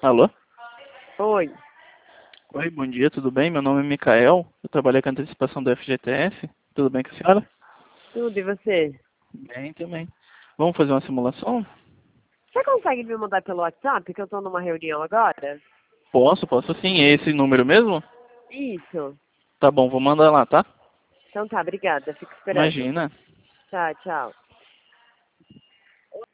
Alô? Oi, Oi, bom dia, tudo bem? Meu nome é Mikael, eu trabalho com a antecipação do FGTS. Tudo bem com a senhora? tudo, e você? Bem também. Vamos fazer uma simulação? Você consegue me mandar pelo WhatsApp, que eu tô numa reunião agora? Posso sim. É esse número mesmo? Isso. Tá bom, vou mandar lá, tá? Então tá, obrigada, fico esperando. Imagina. Tá, tchau.